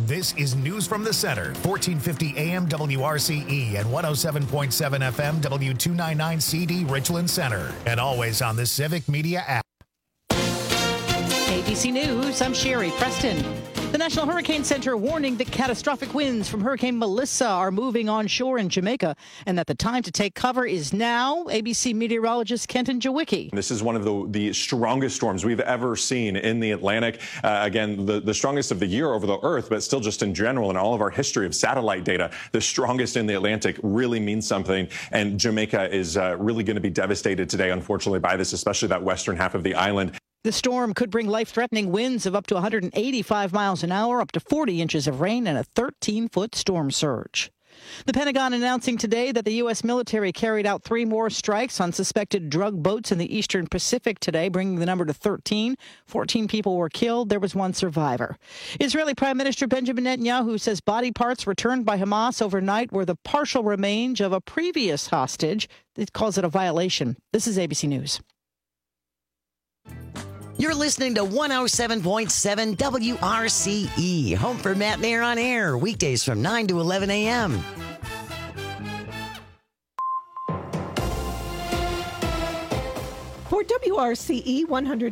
This is News from the Center, 1450 AM WRCE and 107.7 FM W299 CD Richland Center, and always on the Civic Media app. ABC News, I'm Sherry Preston. The National Hurricane Center warning that catastrophic winds from Hurricane Melissa are moving onshore in Jamaica and that the time to take cover is now. ABC meteorologist Kenton Jawicki. This is one of the strongest storms we've ever seen in the Atlantic. Again, the strongest of the year over the Earth, but still just in general in all of our history of satellite data, the strongest in the Atlantic really means something. And Jamaica is really going to be devastated today, unfortunately, by this, especially that western half of the island. The storm could bring life-threatening winds of up to 185 miles an hour, up to 40 inches of rain, and a 13-foot storm surge. The Pentagon announcing today that the U.S. military carried out 3 more strikes on suspected drug boats in the eastern Pacific today, bringing the number to 13. 14 people were killed. There was 1 survivor. Israeli Prime Minister Benjamin Netanyahu says body parts returned by Hamas overnight were the partial remains of a previous hostage. It calls it a violation. This is ABC News. You're listening to 107.7 WRCE, home for Matt and Air on Air, weekdays from 9 to 11 a.m. For WRCE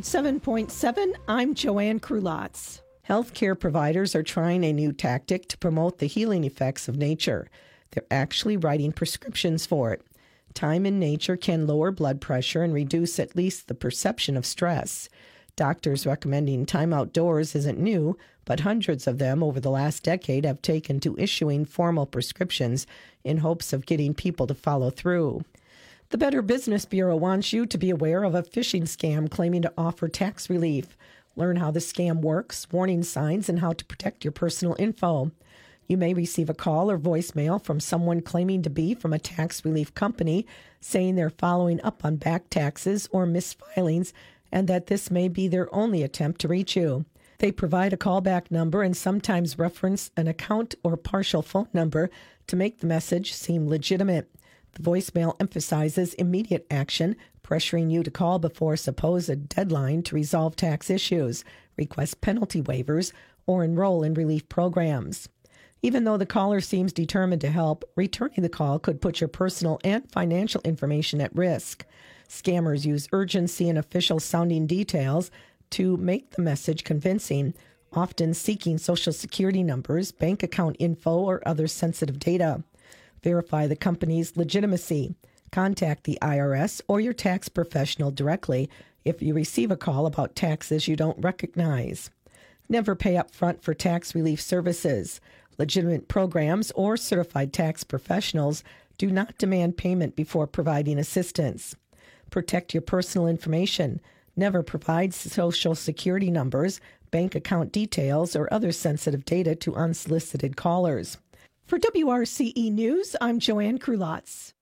107.7, I'm Joanne Krulotz. Healthcare providers are trying a new tactic to promote the healing effects of nature. They're actually writing prescriptions for it. Time in nature can lower blood pressure and reduce at least the perception of stress. Doctors recommending time outdoors isn't new, but hundreds of them over the last decade have taken to issuing formal prescriptions in hopes of getting people to follow through. The Better Business Bureau wants you to be aware of a phishing scam claiming to offer tax relief. Learn how the scam works, warning signs, and how to protect your personal info. You may receive a call or voicemail from someone claiming to be from a tax relief company, saying they're following up on back taxes or misfilings, and that this may be their only attempt to reach you. They provide a callback number and sometimes reference an account or partial phone number to make the message seem legitimate. The voicemail emphasizes immediate action, pressuring you to call before a supposed deadline to resolve tax issues, request penalty waivers, or enroll in relief programs. Even though the caller seems determined to help, returning the call could put your personal and financial information at risk. Scammers use urgency and official-sounding details to make the message convincing, often seeking Social Security numbers, bank account info, or other sensitive data. Verify the company's legitimacy. Contact the IRS or your tax professional directly if you receive a call about taxes you don't recognize. Never pay up front for tax relief services. Legitimate programs or certified tax professionals do not demand payment before providing assistance. Protect your personal information. Never provide Social Security numbers, bank account details, or other sensitive data to unsolicited callers. For WRCE News, I'm Joanne Krulotz.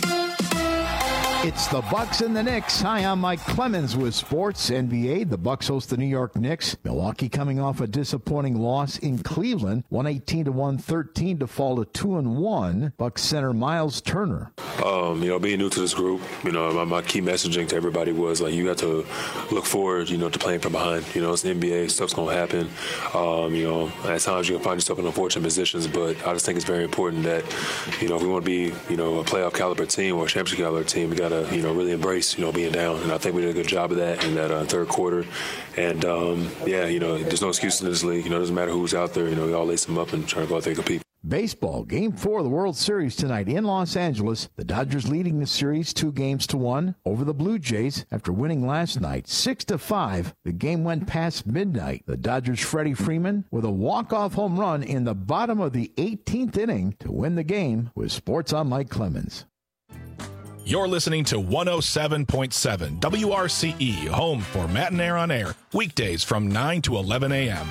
It's the Bucks and the Knicks. Hi, I'm Mike Clemens with Sports NBA. The Bucks host the New York Knicks. Milwaukee coming off a disappointing loss in Cleveland, 118-113 to fall to 2-1. Bucks center Miles Turner. Being new to this group, my key messaging to everybody was you have to look forward, to playing from behind. It's the NBA, stuff's gonna happen. At times you can find yourself in unfortunate positions, but I just think it's very important that, if we want to be, a playoff caliber team or a championship caliber team, we got to, really embrace, being down. And I think we did a good job of that in that third quarter. And, there's no excuses in this league. It doesn't matter who's out there. We all lace them up and try to go out there and compete. Baseball, Game 4 of the World Series tonight in Los Angeles. The Dodgers leading the series 2-1 over the Blue Jays after winning last night 6-5. The game went past midnight. The Dodgers' Freddie Freeman with a walk-off home run in the bottom of the 18th inning to win the game. With Sports, I'm Mike Clemens. You're listening to 107.7 WRCE, home for Matt and Air on Air, weekdays from 9 to 11 a.m.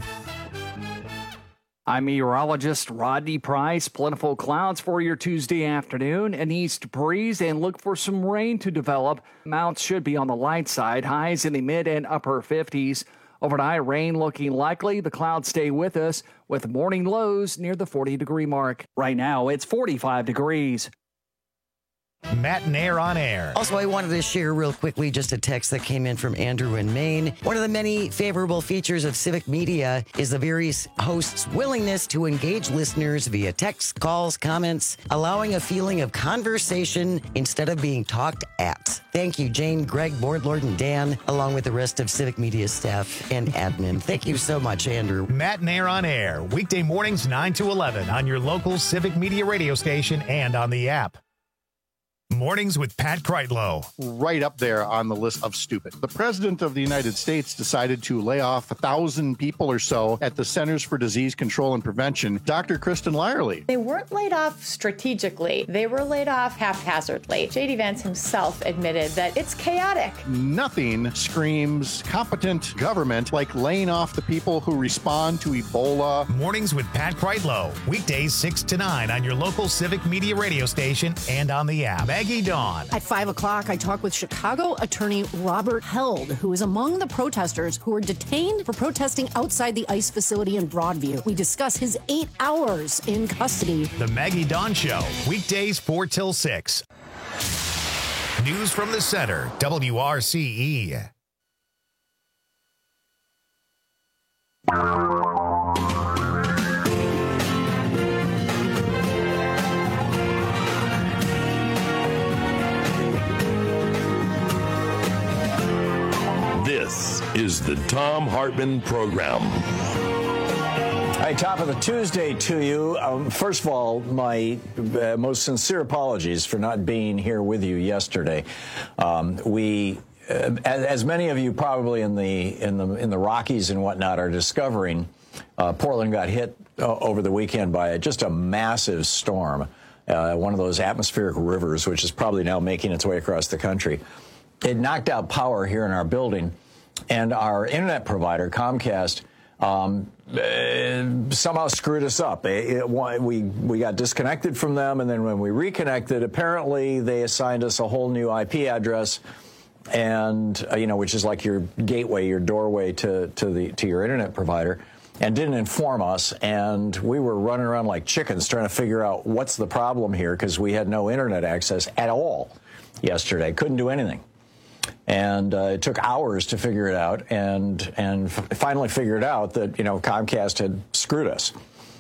I'm meteorologist Rodney Price. Plentiful clouds for your Tuesday afternoon. An east breeze and look for some rain to develop. Mounts should be on the light side. Highs in the mid and upper 50s. Overnight rain looking likely. The clouds stay with us with morning lows near the 40-degree mark. Right now it's 45 degrees. Matt and Air on Air. Also, I wanted to share real quickly just a text that came in from Andrew in Maine. One of the many favorable features of Civic Media is the various hosts' willingness to engage listeners via text, calls, comments, allowing a feeling of conversation instead of being talked at. Thank you, Jane, Greg, Boardlord, and Dan, along with the rest of Civic Media staff and admin. Thank you so much, Andrew. Matt and Air on Air, weekday mornings 9 to 11 on your local Civic Media radio station and on the app. Mornings with Pat Kreitlow. Right up there on the list of stupid. The president of the United States decided to lay off 1,000 people or so at the Centers for Disease Control and Prevention. Dr. Kristen Lyerly. They weren't laid off strategically. They were laid off haphazardly. J.D. Vance himself admitted that it's chaotic. Nothing screams competent government like laying off the people who respond to Ebola. Mornings with Pat Kreitlow. Weekdays 6 to 9 on your local Civic Media radio station and on the app. Maggie Dawn. At 5 o'clock, I talk with Chicago attorney Robert Held, who is among the protesters who were detained for protesting outside the ICE facility in Broadview. We discuss his 8 hours in custody. The Maggie Dawn Show, weekdays 4 till 6. News from the center, WRCE. This is the Thom Hartmann Program. Hey, top of the Tuesday to you. First of all, my most sincere apologies for not being here with you yesterday. As many of you probably in the Rockies and whatnot are discovering, Portland got hit over the weekend by just a massive storm, one of those atmospheric rivers, which is probably now making its way across the country. It knocked out power here in our building, and our internet provider, Comcast, somehow screwed us up. We got disconnected from them, and then when we reconnected, apparently they assigned us a whole new IP address, and which is like your gateway, your doorway to your internet provider, and didn't inform us. And we were running around like chickens trying to figure out what's the problem here, because we had no internet access at all yesterday. Couldn't do anything. And it took hours to figure it out, and finally figured out that Comcast had screwed us.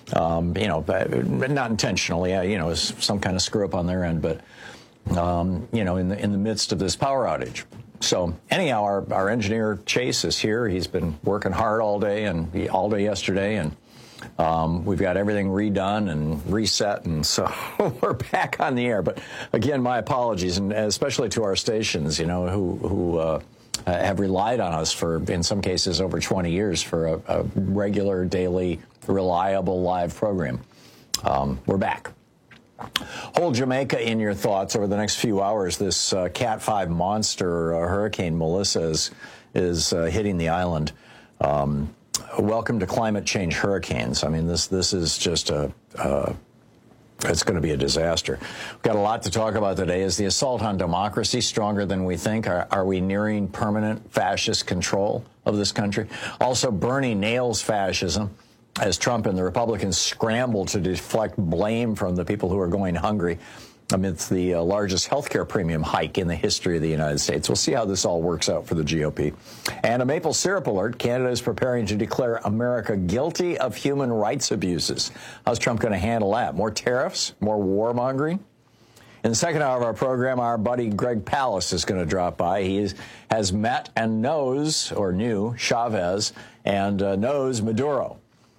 Not intentionally. It was some kind of screw up on their end, but in the midst of this power outage. So anyhow, our engineer Chase is here. He's been working hard all day yesterday, and we've got everything redone and reset, and so we're back on the air. But again, my apologies, and especially to our stations, who have relied on us for, in some cases, over 20 years for a regular, daily, reliable live program. We're back. Hold Jamaica in your thoughts over the next few hours. This Cat 5 monster Hurricane Melissa is hitting the island. Welcome to climate change hurricanes. I mean, this is just it's going to be a disaster. We've got a lot to talk about today. Is the assault on democracy stronger than we think? Are we nearing permanent fascist control of this country? Also, Bernie nails fascism as Trump and the Republicans scramble to deflect blame from the people who are going hungry amidst the largest health care premium hike in the history of the United States. We'll see how this all works out for the GOP. And a maple syrup alert. Canada is preparing to declare America guilty of human rights abuses. How's Trump going to handle that? More tariffs? More warmongering? In the second hour of our program, our buddy Greg Palast is going to drop by. He has met and knew Chavez and knows Maduro.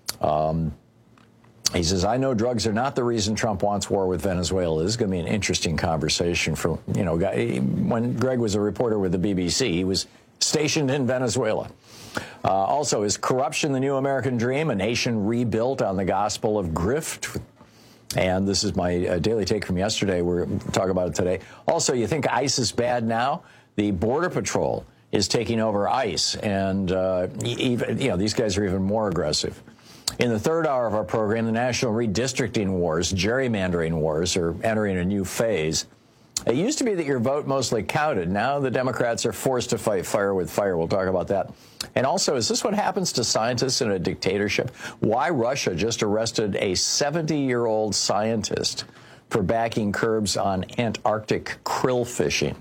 He says, I know drugs are not the reason Trump wants war with Venezuela. This is going to be an interesting conversation. When Greg was a reporter with the BBC, he was stationed in Venezuela. Also, is corruption the new American dream? A nation rebuilt on the gospel of grift? And this is my daily take from yesterday. We're going to talk about it today. Also, you think ICE is bad now? The Border Patrol is taking over ICE. And, these guys are even more aggressive. In the third hour of our program, the national redistricting wars, gerrymandering wars, are entering a new phase. It used to be that your vote mostly counted. Now the Democrats are forced to fight fire with fire. We'll talk about that. And also, is this what happens to scientists in a dictatorship? Why Russia just arrested a 70-year-old scientist for backing curbs on Antarctic krill fishing.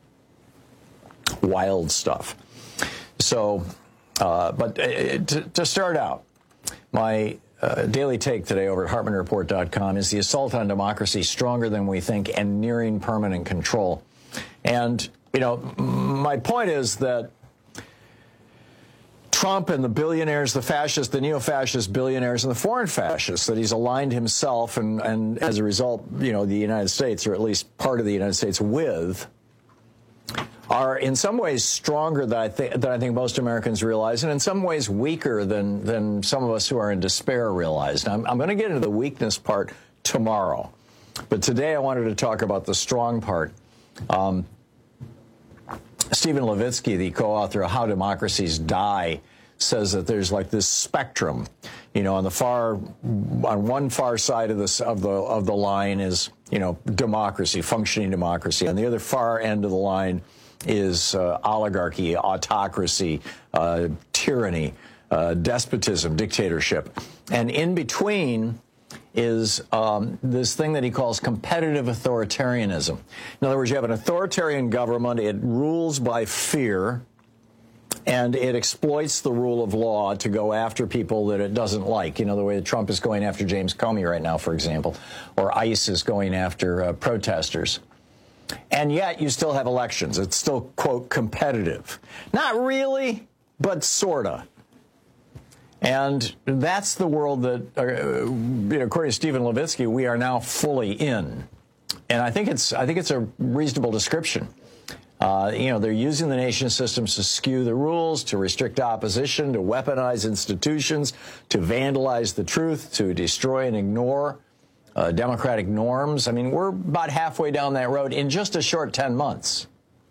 Wild stuff. So, but to start out, my daily take today over at HartmannReport.com is the assault on democracy stronger than we think and nearing permanent control. And, you know, my point is that Trump and the billionaires, the fascists, the neo-fascist billionaires, and the foreign fascists that he's aligned himself and as a result, you know, the United States, or at least part of the United States with, are in some ways stronger than I think most Americans realize, and in some ways weaker than some of us who are in despair realize. Now, I'm going to get into the weakness part tomorrow, but today I wanted to talk about the strong part. Stephen Levitsky, the co-author of How Democracies Die, says that there's like this spectrum. You know, on one far side of the line is, you know, democracy, functioning democracy. On the other far end of the line is oligarchy, autocracy, tyranny, despotism, dictatorship. And in between is this thing that he calls competitive authoritarianism. In other words, you have an authoritarian government, it rules by fear, and it exploits the rule of law to go after people that it doesn't like. You know, the way that Trump is going after James Comey right now, for example, or ICE is going after protesters. And yet you still have elections. It's still, quote, competitive. Not really, but sort of. And that's the world that, according to Stephen Levitsky, we are now fully in. And I think it's a reasonable description. You know, they're using the nation systems to skew the rules, to restrict opposition, to weaponize institutions, to vandalize the truth, to destroy and ignore democratic norms. I mean, we're about halfway down that road in just a short 10 months.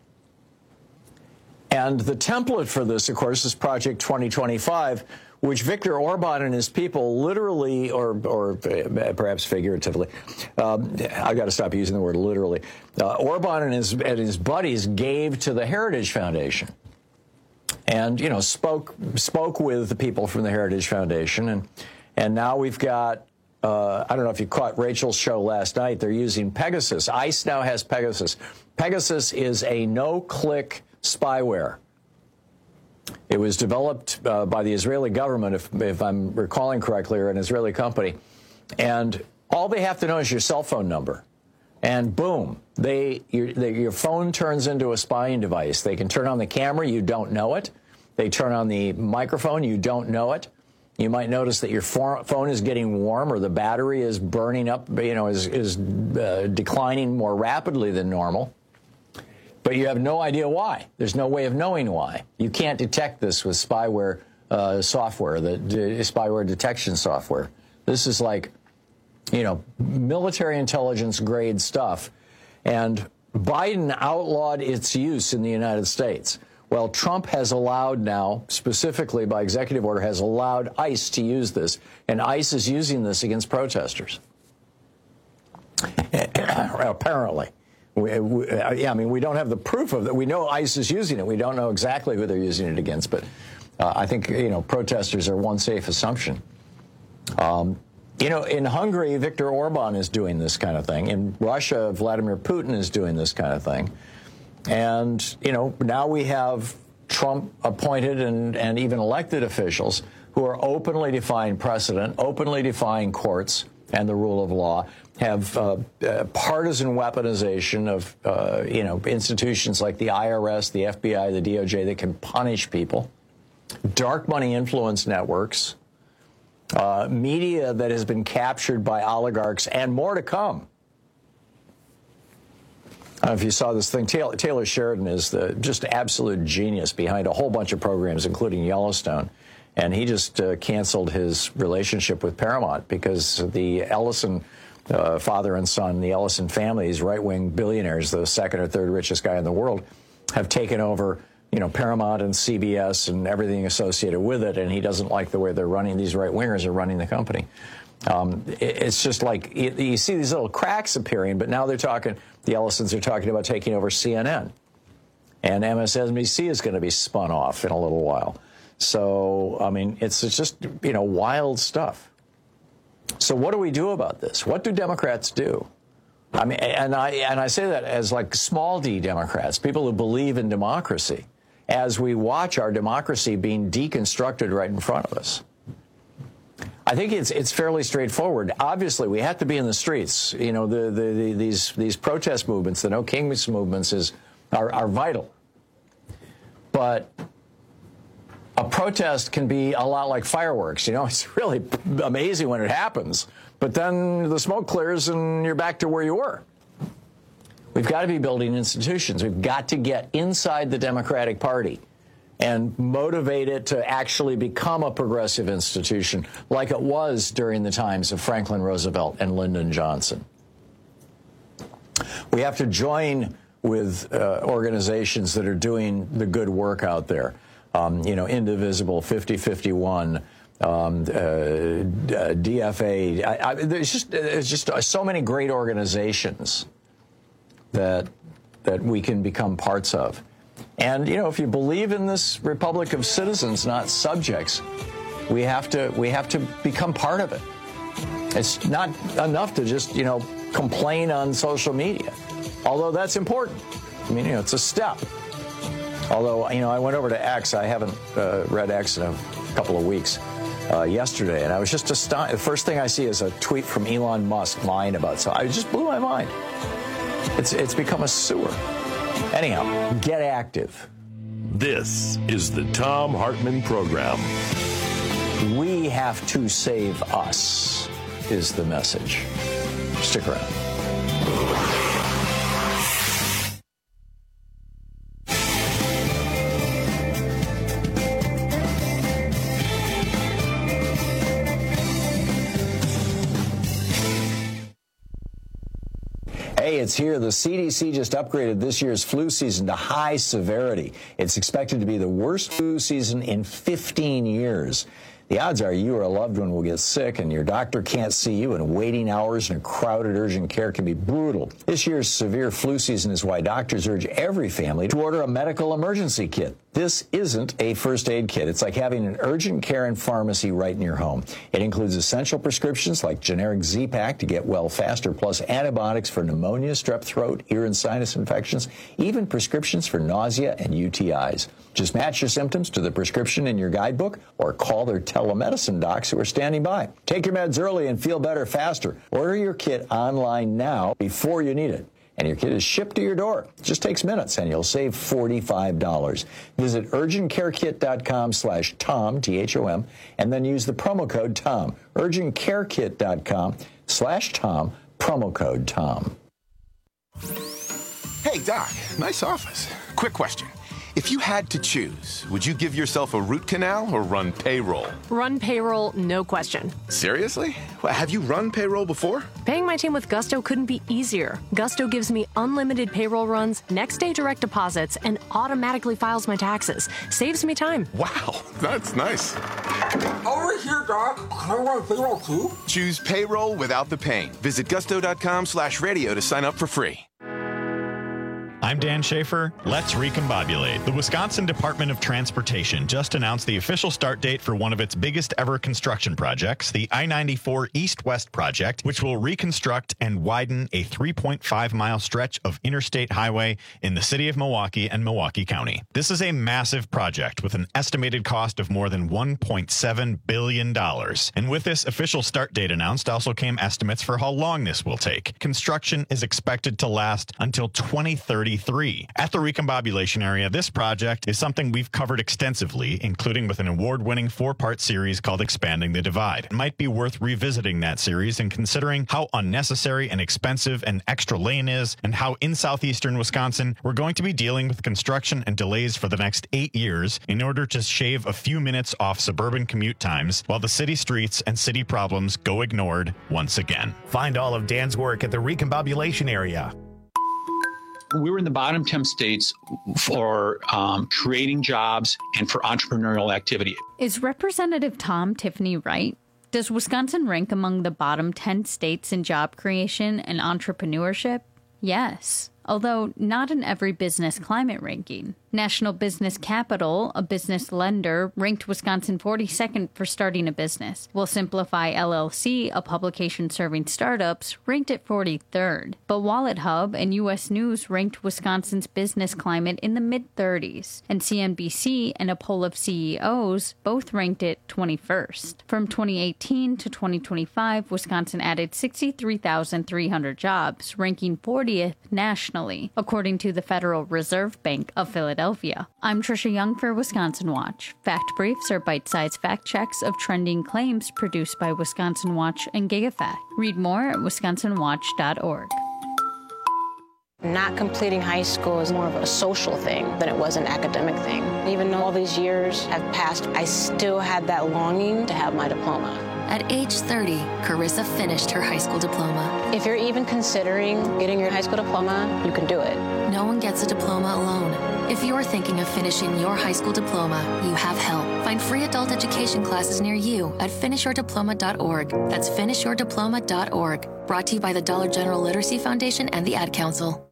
And the template for this, of course, is Project 2025, which Viktor Orban and his people literally, or perhaps figuratively, I've got to stop using the word literally, Orban and his buddies gave to the Heritage Foundation. And, you know, spoke with the people from the Heritage Foundation. And now we've got, I don't know if you caught Rachel's show last night, they're using Pegasus. ICE now has Pegasus. Pegasus is a no-click spyware. It was developed by the Israeli government, if I'm recalling correctly, or an Israeli company. And all they have to know is your cell phone number. And boom, your phone turns into a spying device. They can turn on the camera, you don't know it. They turn on the microphone, you don't know it. You might notice that your phone is getting warm, or the battery is burning up, you know, is declining more rapidly than normal. But you have no idea why. There's no way of knowing why. You can't detect this with spyware software, the spyware detection software. This is like, you know, military intelligence grade stuff. And Biden outlawed its use in the United States. Well, Trump has allowed now, specifically by executive order, has allowed ICE to use this. And ICE is using this against protesters. Apparently. Yeah, I mean, we don't have the proof of that. We know ICE is using it. We don't know exactly who they're using it against. But I think, you know, protesters are one safe assumption. You know, in Hungary, Viktor Orban is doing this kind of thing. In Russia, Vladimir Putin is doing this kind of thing. And, you know, now we have Trump appointed and even elected officials who are openly defying precedent, openly defying courts and the rule of law, have partisan weaponization of, you know, institutions like the IRS, the FBI, the DOJ that can punish people, dark money influence networks, media that has been captured by oligarchs, and more to come. I don't know if you saw this thing. Taylor Sheridan is the just absolute genius behind a whole bunch of programs, including Yellowstone. And he just canceled his relationship with Paramount because the Ellison father and son, the Ellison family, these right-wing billionaires, the second or third richest guy in the world, have taken over, you know, Paramount and CBS and everything associated with it. And he doesn't like the way they're running. These right-wingers are running the company. It's just like you see these little cracks appearing, but now they're talking, the Ellisons are talking about taking over CNN. And MSNBC is going to be spun off in a little while. So, I mean, it's just, you know, wild stuff. So what do we do about this? What do Democrats do? I mean, and I say that as like small d Democrats, people who believe in democracy, as we watch our democracy being deconstructed right in front of us. I think it's fairly straightforward. Obviously, we have to be in the streets. You know, these protest movements, the No Kings movements, are vital. But a protest can be a lot like fireworks. You know, it's really amazing when it happens. But then the smoke clears and you're back to where you were. We've got to be building institutions. We've got to get inside the Democratic Party and motivate it to actually become a progressive institution like it was during the times of Franklin Roosevelt and Lyndon Johnson. We have to join with organizations that are doing the good work out there. You know, Indivisible, 5051, DFA. There's just so many great organizations that we can become parts of. And, you know, if you believe in this republic of citizens, not subjects, we have to become part of it. It's not enough to just, you know, complain on social media, although that's important. I mean, you know, it's a step. Although, you know, I went over to X. I haven't read X in a couple of weeks. Yesterday, and I was just astonished. The first thing I see is a tweet from Elon Musk lying about. So I just blew my mind. It's become a sewer. Anyhow, get active. This is the Thom Hartmann Program. We have to save us, is the message. Stick around. Hey, it's here. The CDC just upgraded this year's flu season to high severity. It's expected to be the worst flu season in 15 years. The odds are you or a loved one will get sick and your doctor can't see you, and waiting hours in a crowded urgent care can be brutal. This year's severe flu season is why doctors urge every family to order a medical emergency kit. This isn't a first aid kit. It's like having an urgent care and pharmacy right in your home. It includes essential prescriptions like generic Z-Pak to get well faster, plus antibiotics for pneumonia, strep throat, ear and sinus infections, even prescriptions for nausea and UTIs. Just match your symptoms to the prescription in your guidebook or call their telemedicine docs who are standing by. Take your meds early and feel better faster. Order your kit online now before you need it. And your kit is shipped to your door. It just takes minutes, and you'll save $45. Visit urgentcarekit.com/Tom, T-H-O-M, and then use the promo code TOM. urgentcarekit.com/Tom, promo code TOM. Hey, Doc, nice office. Quick question. If you had to choose, would you give yourself a root canal or run payroll? Run payroll, no question. Seriously? Well, have you run payroll before? Paying my team with Gusto couldn't be easier. Gusto gives me unlimited payroll runs, next-day direct deposits, and automatically files my taxes. Saves me time. Wow, that's nice. Over here, Doc. Can I run payroll too? Choose payroll without the pain. Visit gusto.com/radio to sign up for free. I'm Dan Schaefer. Let's recombobulate. The Wisconsin Department of Transportation just announced the official start date for one of its biggest ever construction projects, the I-94 East-West project, which will reconstruct and widen a 3.5-mile stretch of interstate highway in the city of Milwaukee and Milwaukee County. This is a massive project with an estimated cost of more than $1.7 billion. And with this official start date announced also came estimates for how long this will take. Construction is expected to last until 2033. At the recombobulation area, this project is something we've covered extensively, including with an award-winning 4-part series called Expanding the Divide. It might be worth revisiting that series and considering how unnecessary and expensive an extra lane is, and how in southeastern Wisconsin we're going to be dealing with construction and delays for the next 8 years in order to shave a few minutes off suburban commute times while the city streets and city problems go ignored once again. Find all of Dan's work at the recombobulation area. We were in the bottom 10 states for creating jobs and for entrepreneurial activity. Is Representative Tom Tiffany right? Does Wisconsin rank among the bottom 10 states in job creation and entrepreneurship? Yes. although not in every business climate ranking. National Business Capital, a business lender, ranked Wisconsin 42nd for starting a business, while Simplify LLC, a publication serving startups, ranked it 43rd. But Wallet Hub and U.S. News ranked Wisconsin's business climate in the mid-30s, and CNBC and a poll of CEOs both ranked it 21st. From 2018 to 2025, Wisconsin added 63,300 jobs, ranking 40th nationally, according to the Federal Reserve Bank of Philadelphia. I'm Trisha Young for Wisconsin Watch. Fact Briefs are bite-sized fact checks of trending claims produced by Wisconsin Watch and GigaFact. Read more at wisconsinwatch.org. Not completing high school is more of a social thing than it was an academic thing. Even though all these years have passed, I still had that longing to have my diploma. At age 30, Carissa finished her high school diploma. If you're even considering getting your high school diploma, you can do it. No one gets a diploma alone. If you're thinking of finishing your high school diploma, you have help. Find free adult education classes near you at finishyourdiploma.org. That's finishyourdiploma.org. Brought to you by the Dollar General Literacy Foundation and the Ad Council.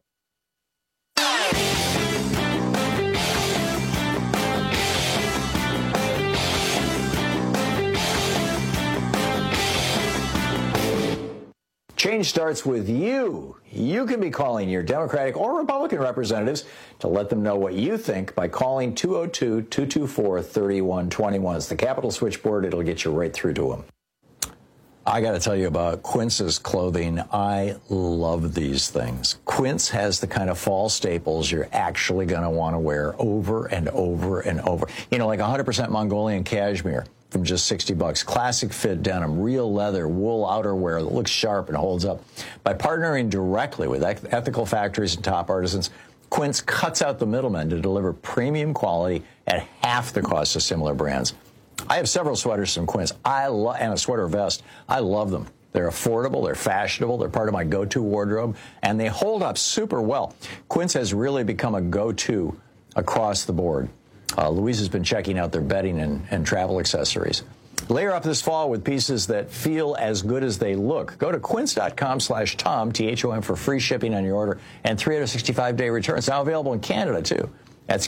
Change starts with you. You can be calling your Democratic or Republican representatives to let them know what you think by calling 202-224-3121. It's the Capitol switchboard. It'll get you right through to them. I got to tell you about Quince's clothing. I love these things. Quince has the kind of fall staples you're actually going to want to wear over and over and over. You know, like 100% Mongolian cashmere from just $60. Classic fit denim, real leather, wool outerwear that looks sharp and holds up. By partnering directly with ethical factories and top artisans, Quince cuts out the middlemen to deliver premium quality at half the cost of similar brands. I have several sweaters from Quince, and a sweater vest. I love them. They're affordable, they're fashionable, they're part of my go-to wardrobe, and they hold up super well. Quince has really become a go-to across the board. Louise has been checking out their bedding and travel accessories. Layer up this fall with pieces that feel as good as they look. Go to quince.com/Tom, T-H-O-M, for free shipping on your order and 365-day returns. Now available in Canada, too. That's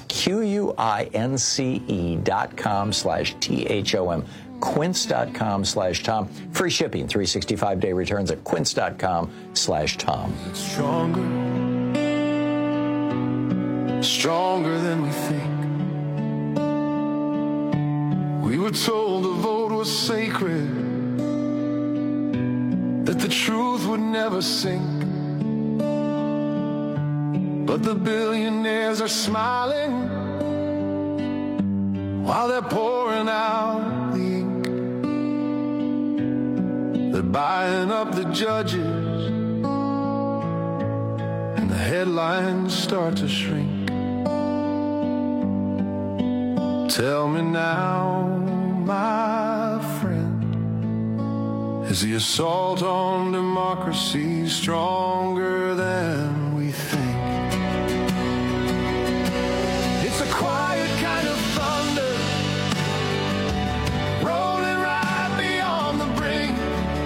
QUINCE.com/THOM. Quince.com/Tom. Free shipping, 365-day returns at quince.com/Tom. Stronger than we think. We were told the vote was sacred, that the truth would never sink. But the billionaires are smiling while they're pouring out the ink. They're buying up the judges, and the headlines start to shrink. Tell me now, my friend, is the assault on democracy stronger than we think? It's a quiet kind of thunder, rolling right beyond the brink.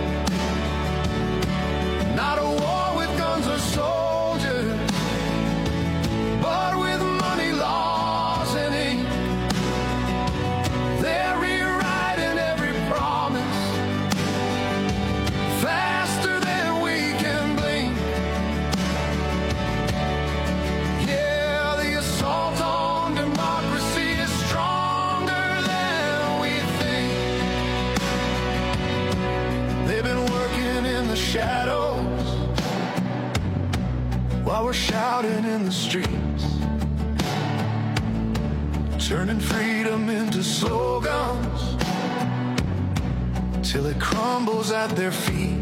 Not a war with guns or soldiers, but with money, laws, and ink. They're rewriting every promise faster than we can blink. Yeah, the assault on democracy is stronger than we think. They've been working in the shadows while we're shouting in the streets, turning freedom into slogans till it crumbles at their feet.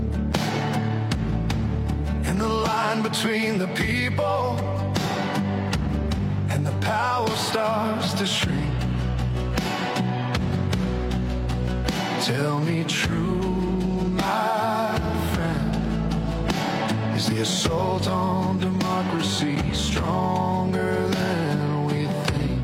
And the line between the people and the power starts to shrink. Tell me true, my friend, is the assault on democracy stronger than we think?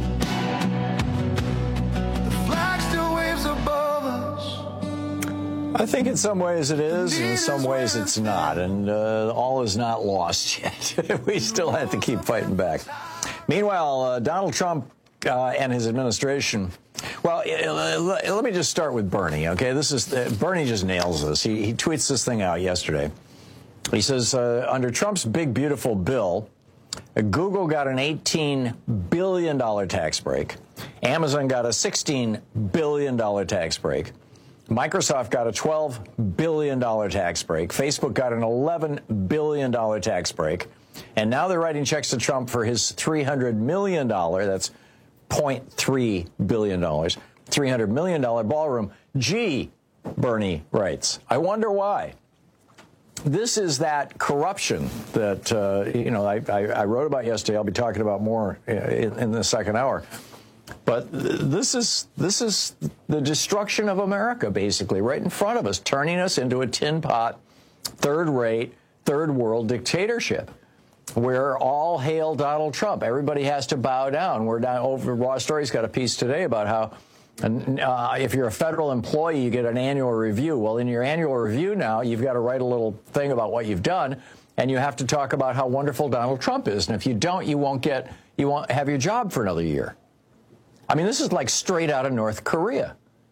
The flag still waves above us. I think in some ways it is, in some ways it's not, and all is not lost yet. We still have to keep fighting back. Meanwhile, Donald Trump and his administration. Well, let me just start with Bernie, okay? Bernie just nails this. He tweets this thing out yesterday. He says, under Trump's big, beautiful bill, Google got an $18 billion tax break. Amazon got a $16 billion tax break. Microsoft got a $12 billion tax break. Facebook got an $11 billion tax break. And now they're writing checks to Trump for his $300 million, that's $0.3 billion, $300 million ballroom. Gee, Bernie writes, I wonder why. This is that corruption that, I wrote about yesterday. I'll be talking about more in the second hour. But this is the destruction of America, basically, right in front of us, turning us into a tin pot, third-rate, third-world dictatorship, where all hail Donald Trump. Everybody has to bow down. We're down over. Raw Story's got a piece today about how if you're a federal employee, you get an annual review. Well, in your annual review now, you've got to write a little thing about what you've done, and you have to talk about how wonderful Donald Trump is. And if you don't, you won't have your job for another year. I mean, this is like straight out of North Korea.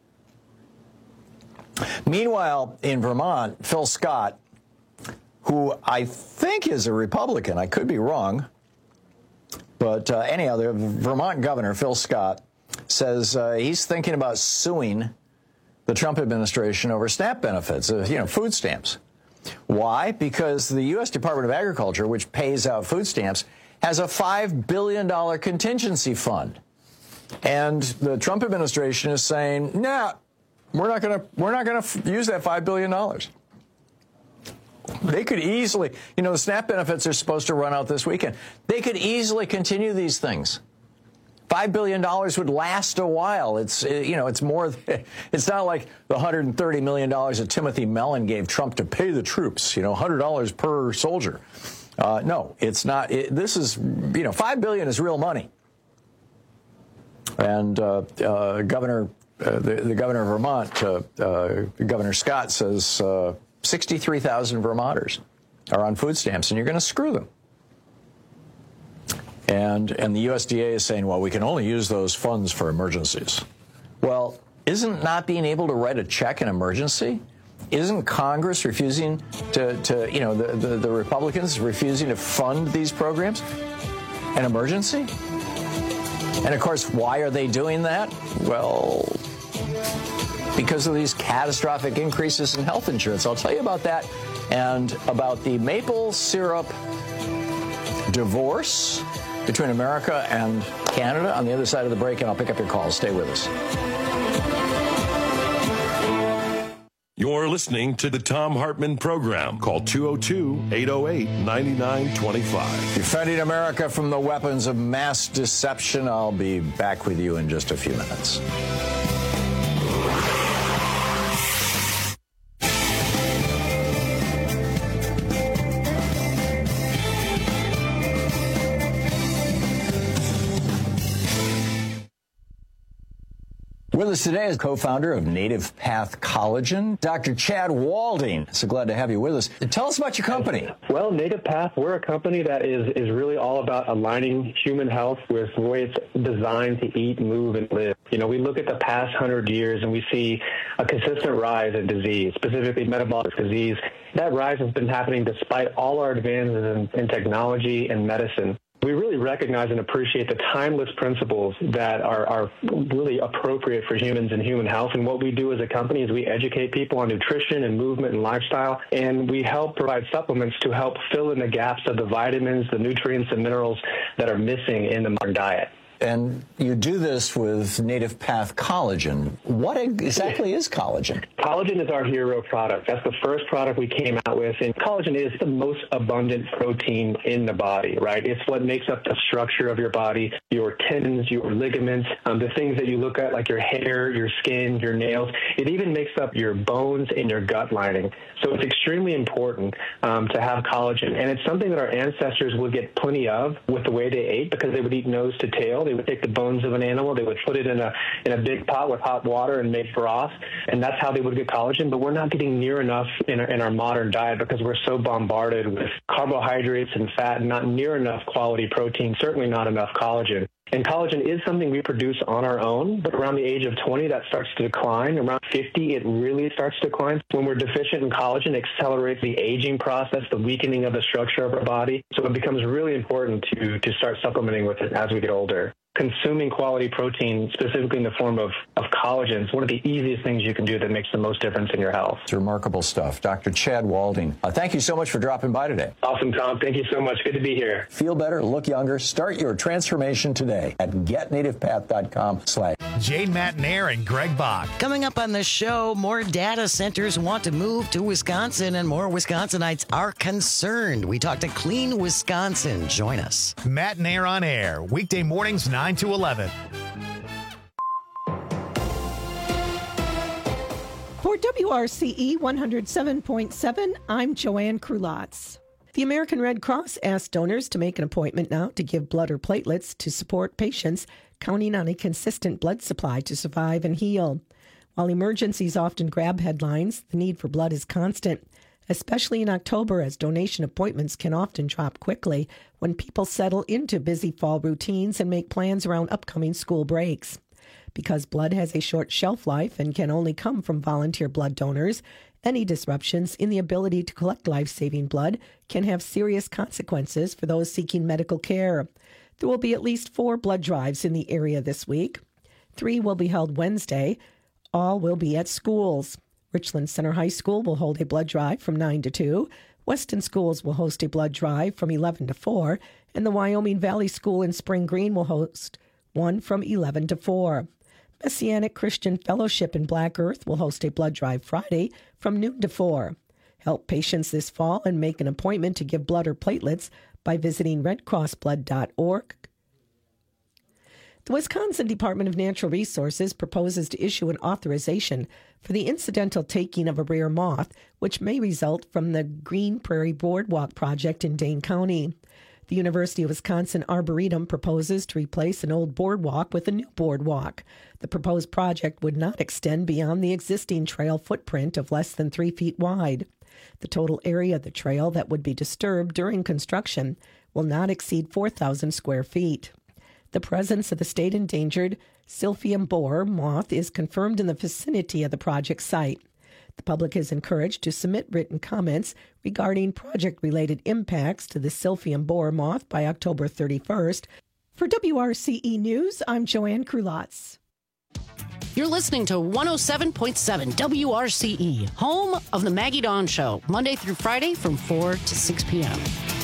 Meanwhile, in Vermont, Phil Scott, who I think is a Republican, I could be wrong, but anyhow, the Vermont governor, Phil Scott, says he's thinking about suing the Trump administration over SNAP benefits, food stamps. Why? Because the U.S. Department of Agriculture, which pays out food stamps, has a $5 billion contingency fund. And the Trump administration is saying, nah, we're not going to use that $5 billion. They could easily, the SNAP benefits are supposed to run out this weekend. They could easily continue these things. $5 billion would last a while. It's more. It's not like the $130 million that Timothy Mellon gave Trump to pay the troops. $100 per soldier. No, it's not. This is, $5 billion is real money. And the governor of Vermont, Governor Scott, says 63,000 Vermonters are on food stamps, and you're going to screw them. And the USDA is saying, well, we can only use those funds for emergencies. Well, isn't not being able to write a check an emergency? Isn't Congress refusing the Republicans refusing to fund these programs? An emergency? And, of course, why are they doing that? Well, because of these catastrophic increases in health insurance. I'll tell you about that and about the maple syrup divorce between America and Canada on the other side of the break, and I'll pick up your calls. Stay with us. You're listening to the Thom Hartmann Program. Call 202-808-9925. Defending America from the weapons of mass deception. I'll be back with you in just a few minutes. With us today is co-founder of Native Path Collagen, Dr. Chad Walding. So glad to have you with us. Tell us about your company. Well, Native Path, we're a company that is really all about aligning human health with the way it's designed to eat, move, and live. We look at the past 100 years and we see a consistent rise in disease, specifically metabolic disease. That rise has been happening despite all our advances in technology and medicine. We really recognize and appreciate the timeless principles that are really appropriate for humans and human health. And what we do as a company is we educate people on nutrition and movement and lifestyle, and we help provide supplements to help fill in the gaps of the vitamins, the nutrients, and minerals that are missing in the modern diet. And you do this with Native Path Collagen. What exactly is collagen? Collagen is our hero product. That's the first product we came out with. And collagen is the most abundant protein in the body, right? It's what makes up the structure of your body, your tendons, your ligaments, the things that you look at like your hair, your skin, your nails. It even makes up your bones and your gut lining. So it's extremely important to have collagen. And it's something that our ancestors would get plenty of with the way they ate because they would eat nose to tail. They would take the bones of an animal, they would put it in a big pot with hot water and make broth, and that's how they would get collagen. But we're not getting near enough in our modern diet because we're so bombarded with carbohydrates and fat, and not near enough quality protein, certainly not enough collagen. And collagen is something we produce on our own, but around the age of 20, that starts to decline. Around 50, it really starts to decline. When we're deficient in collagen, it accelerates the aging process, the weakening of the structure of our body. So it becomes really important to start supplementing with it as we get older. Consuming quality protein, specifically in the form of collagen, is one of the easiest things you can do that makes the most difference in your health. It's remarkable stuff. Dr. Chad Walding, thank you so much for dropping by today. Awesome, Tom. Thank you so much. Good to be here. Feel better, look younger. Start your transformation today at getnativepath.com/. Jane Matnair and Greg Bach. Coming up on the show, more data centers want to move to Wisconsin, and more Wisconsinites are concerned. We talk to Clean Wisconsin. Join us. Matnair on air, weekday mornings 9 to 11. For WRCE 107.7, I'm Joanne Krulotz. The American Red Cross asked donors to make an appointment now to give blood or platelets to support patients counting on a consistent blood supply to survive and heal. While emergencies often grab headlines, the need for blood is constant, especially in October, as donation appointments can often drop quickly when people settle into busy fall routines and make plans around upcoming school breaks. Because blood has a short shelf life and can only come from volunteer blood donors, any disruptions in the ability to collect life-saving blood can have serious consequences for those seeking medical care. There will be at least 4 blood drives in the area this week. 3 will be held Wednesday. All will be at schools. Richland Center High School will hold a blood drive from 9 to 2. Weston Schools will host a blood drive from 11 to 4. And the Wyoming Valley School in Spring Green will host one from 11 to 4. Messianic Christian Fellowship in Black Earth will host a blood drive Friday from noon to 4. Help patients this fall and make an appointment to give blood or platelets by visiting redcrossblood.org. The Wisconsin Department of Natural Resources proposes to issue an authorization for the incidental taking of a rare moth, which may result from the Green Prairie Boardwalk project in Dane County. The University of Wisconsin Arboretum proposes to replace an old boardwalk with a new boardwalk. The proposed project would not extend beyond the existing trail footprint of less than 3 feet wide. The total area of the trail that would be disturbed during construction will not exceed 4,000 square feet. The presence of the state endangered Silphium borer moth is confirmed in the vicinity of the project site. The public is encouraged to submit written comments regarding project-related impacts to the Silphium borer moth by October 31st. For WRCE News, I'm Joanne Krulotz. You're listening to 107.7 WRCE, home of the Maggie Dawn Show, Monday through Friday from 4 to 6 p.m.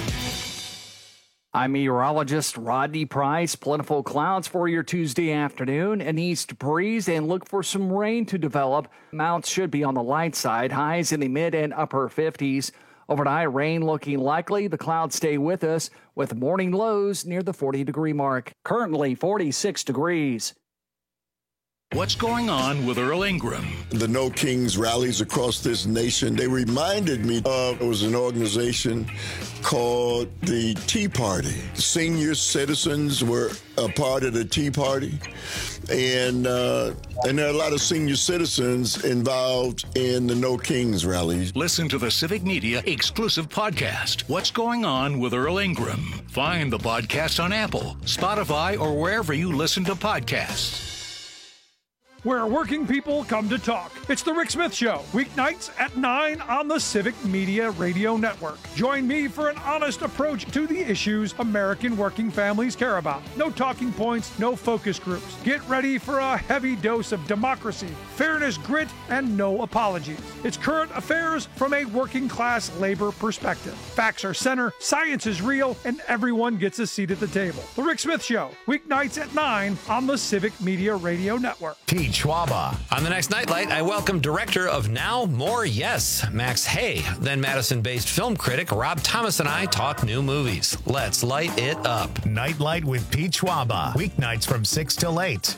I'm meteorologist Rodney Price. Plentiful clouds for your Tuesday afternoon. An east breeze, and look for some rain to develop. Mounts should be on the light side. Highs in the mid and upper 50s. Overnight rain looking likely. The clouds stay with us with morning lows near the 40-degree mark. Currently 46 degrees. What's going on with Earl Ingram? The No Kings rallies across this nation, they reminded me of, it was an organization called the Tea Party. Senior citizens were a part of the Tea Party, and there are a lot of senior citizens involved in the No Kings rallies. Listen to the Civic Media exclusive podcast, What's Going On with Earl Ingram. Find the podcast on Apple, Spotify, or wherever you listen to podcasts. Where working people come to talk. It's the Rick Smith Show, weeknights at 9 on the Civic Media Radio Network. Join me for an honest approach to the issues American working families care about. No talking points, no focus groups. Get ready for a heavy dose of democracy, fairness, grit, and no apologies. It's current affairs from a working class labor perspective. Facts are center, science is real, and everyone gets a seat at the table. The Rick Smith Show, weeknights at 9 on the Civic Media Radio Network. Schwaba. On the next Nightlight, I welcome director of Now More Yes, Max Hay. Then Madison-based film critic Rob Thomas and I talk new movies. Let's light it up. Nightlight with Pete Schwaba. Weeknights from 6 till 8.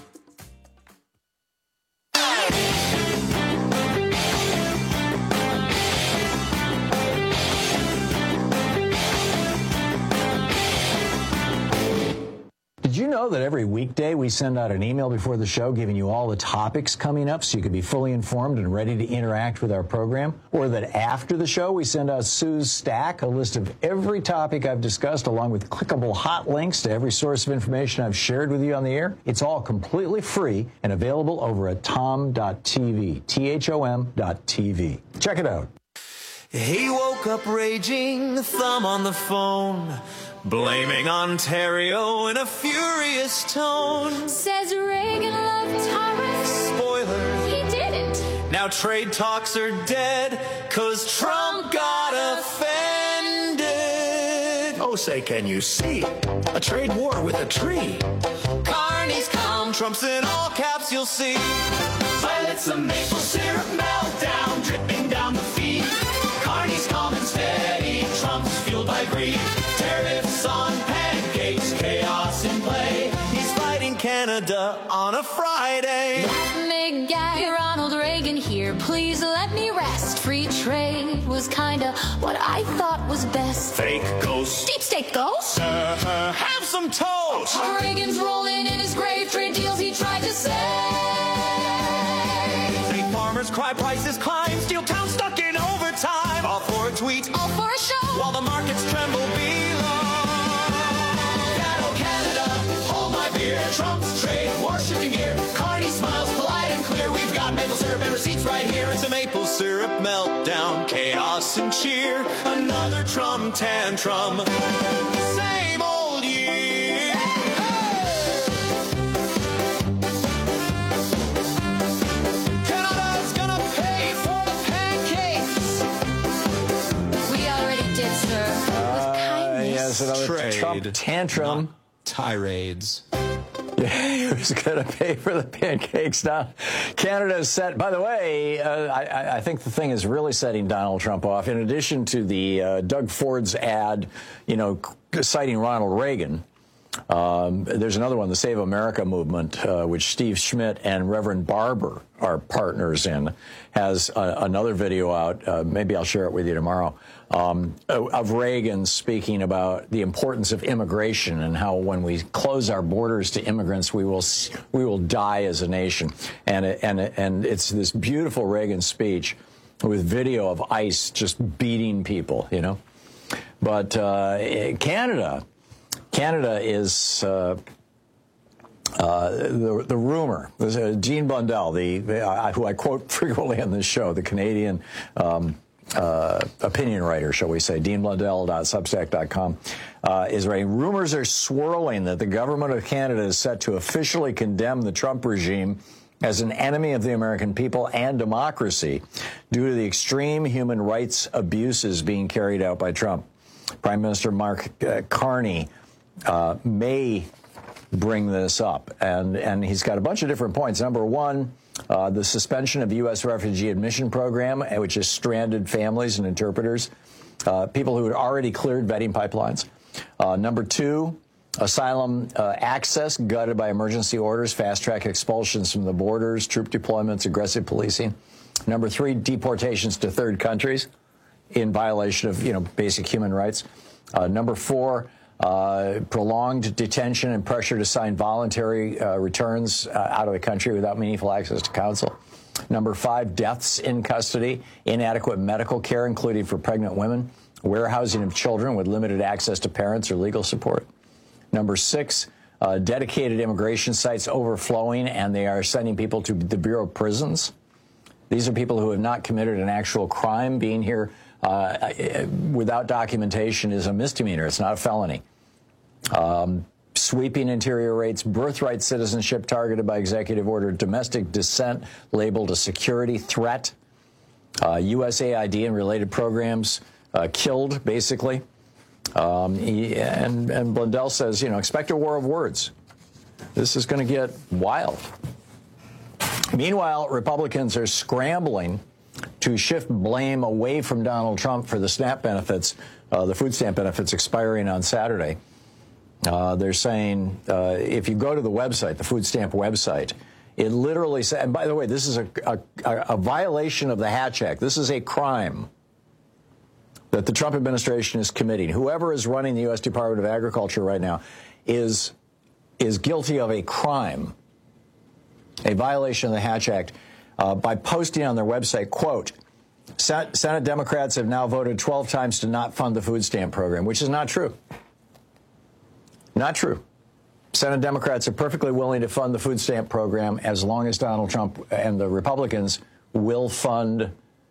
Did you know know that every weekday we send out an email before the show giving you all the topics coming up so you can be fully informed and ready to interact with our program? Or that after the show we send out Sue's Stack, a list of every topic I've discussed along with clickable hot links to every source of information I've shared with you on the air? It's all completely free and available over at tom.tv, THOM.tv. Check it out. He woke up raging, thumb on the phone, blaming Ontario in a furious tone. Says Reagan loved tariffs. Spoiler, he didn't. Now trade talks are dead, 'cause Trump got offended. Oh, say, can you see a trade war with a tree? Carney's come, Trump's in all caps, you'll see. Violets of maple syrup meltdown, dripping down the feed. Carney's calm and steady, Trump's fueled by greed. Tariffs on pancakes, chaos in play. He's fighting Canada on a Friday. Let me gag Ronald Reagan here, please let me rest. Free trade was kinda what I thought was best. Fake ghost. Deep state ghost. Have some toast. Reagan's rolling in his grave, trade deals he tried to say. Say farmers cry, prices climb, steel town stuck in overtime. All for a tweet, all for a show, while the markets tremble below. Battle Canada, hold my beer. Trump's trade war shipping gear. Carney smiles polite and clear. We've got maple syrup and receipts right here. It's a maple syrup meltdown, chaos and cheer. Another Trump tantrum. Same old year. Canada's gonna pay for the pancakes. We already did, sir. With kindness. Yes, another Trump tantrum. Tirades. Who's going to pay for the pancakes now? Canada is set. By the way, I think the thing is really setting Donald Trump off. In addition to the Doug Ford's ad, citing Ronald Reagan, there's another one, the Save America movement, which Steve Schmidt and Reverend Barber are partners in, has another video out. Maybe I'll share it with you tomorrow. Of Reagan speaking about the importance of immigration and how when we close our borders to immigrants, we will die as a nation. And it's this beautiful Reagan speech with video of ICE just beating people, But Canada is the rumor. There's Jean Blundell, who I quote frequently on this show, the Canadian opinion writer, shall we say, deanblundell.substack.com, is writing, rumors are swirling that the government of Canada is set to officially condemn the Trump regime as an enemy of the American people and democracy due to the extreme human rights abuses being carried out by Trump. Prime Minister Mark Carney may bring this up, and he's got a bunch of different points. Number one, the suspension of the U.S. refugee admission program, which has stranded families and interpreters, people who had already cleared vetting pipelines. Number two, asylum access gutted by emergency orders, fast-track expulsions from the borders, troop deployments, aggressive policing. Number three, deportations to third countries in violation of, basic human rights. Number four, prolonged detention and pressure to sign voluntary returns out of the country without meaningful access to counsel. Number five, deaths in custody, inadequate medical care, including for pregnant women, warehousing of children with limited access to parents or legal support. Number six, dedicated immigration sites overflowing, and they are sending people to the Bureau of Prisons. These are people who have not committed an actual crime. Being here without documentation is a misdemeanor. It's not a felony. Sweeping interior raids, birthright citizenship targeted by executive order, domestic dissent labeled a security threat, USAID and related programs killed, basically. And Blundell says, expect a war of words. This is going to get wild. Meanwhile, Republicans are scrambling to shift blame away from Donald Trump for the SNAP benefits, the food stamp benefits expiring on Saturday. They're saying if you go to the website, the food stamp website, it literally says, and by the way, this is a violation of the Hatch Act. This is a crime that the Trump administration is committing. Whoever is running the U.S. Department of Agriculture right now is is guilty of a crime, a violation of the Hatch Act, by posting on their website, quote, Senate Democrats have now voted 12 times to not fund the food stamp program, which is not true. Not true. Senate Democrats are perfectly willing to fund the food stamp program as long as Donald Trump and the Republicans will fund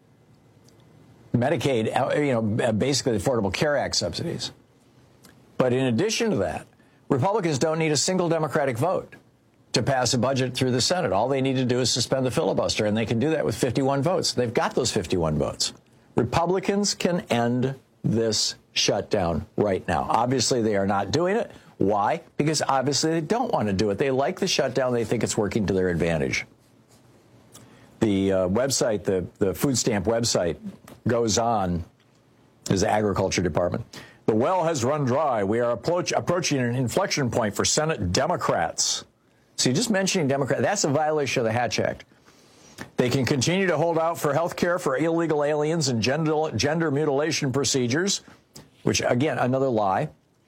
Medicaid, basically the Affordable Care Act subsidies. But in addition to that, Republicans don't need a single Democratic vote to pass a budget through the Senate. All they need to do is suspend the filibuster, and they can do that with 51 votes. They've got those 51 votes. Republicans can end this shutdown right now. Obviously, they are not doing it. Why? Because obviously they don't want to do it. They like the shutdown. They think it's working to their advantage. The website, the food stamp website, goes on, is the Agriculture Department. The well has run dry. We are approaching an inflection point for Senate Democrats. See, just mentioning Democrats, that's a violation of the Hatch Act. They can continue to hold out for health care for illegal aliens and gender mutilation procedures, which, again, another lie.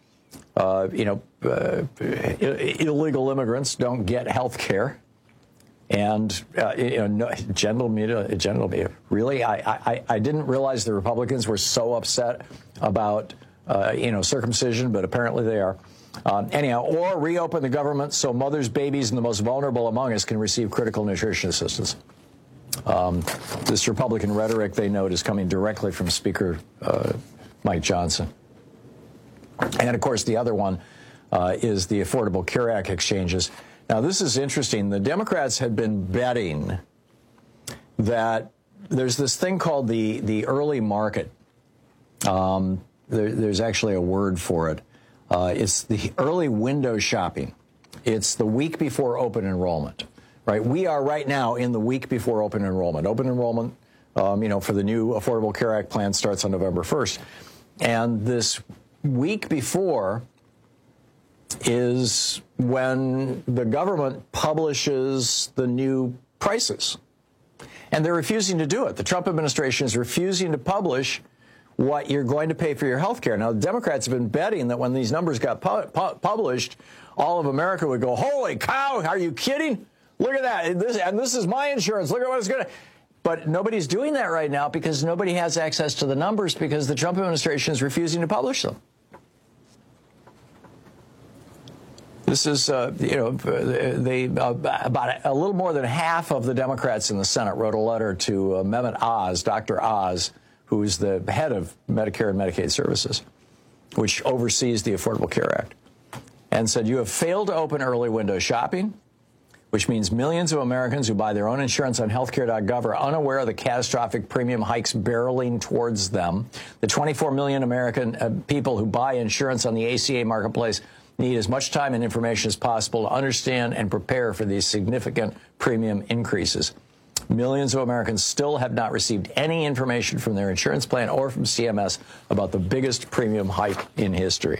Illegal immigrants don't get health care. And, really, I didn't realize the Republicans were so upset about, circumcision, but apparently they are. Or reopen the government so mothers, babies, and the most vulnerable among us can receive critical nutrition assistance. This Republican rhetoric, they note, is coming directly from Speaker Mike Johnson. And, of course, the other one is the Affordable Care Act exchanges. Now, this is interesting. The Democrats had been betting that there's this thing called the early market. There's actually a word for it. It's the early window shopping. It's the week before open enrollment, right? We are right now in the week before open enrollment. Open enrollment, for the new Affordable Care Act plan starts on November 1st. And this week before is when the government publishes the new prices. And they're refusing to do it. The Trump administration is refusing to publish what you're going to pay for your health care. Now, the Democrats have been betting that when these numbers got published, all of America would go, holy cow, are you kidding? Look at that. This is my insurance. Look at what it's going to... But nobody's doing that right now because nobody has access to the numbers because the Trump administration is refusing to publish them. This is, about a little more than half of the Democrats in the Senate wrote a letter to Mehmet Oz, Dr. Oz, who is the head of Medicare and Medicaid Services, which oversees the Affordable Care Act, and said, you have failed to open early window shopping, which means millions of Americans who buy their own insurance on healthcare.gov are unaware of the catastrophic premium hikes barreling towards them. The 24 million American people who buy insurance on the ACA marketplace need as much time and information as possible to understand and prepare for these significant premium increases. Millions of Americans still have not received any information from their insurance plan or from CMS about the biggest premium hike in history.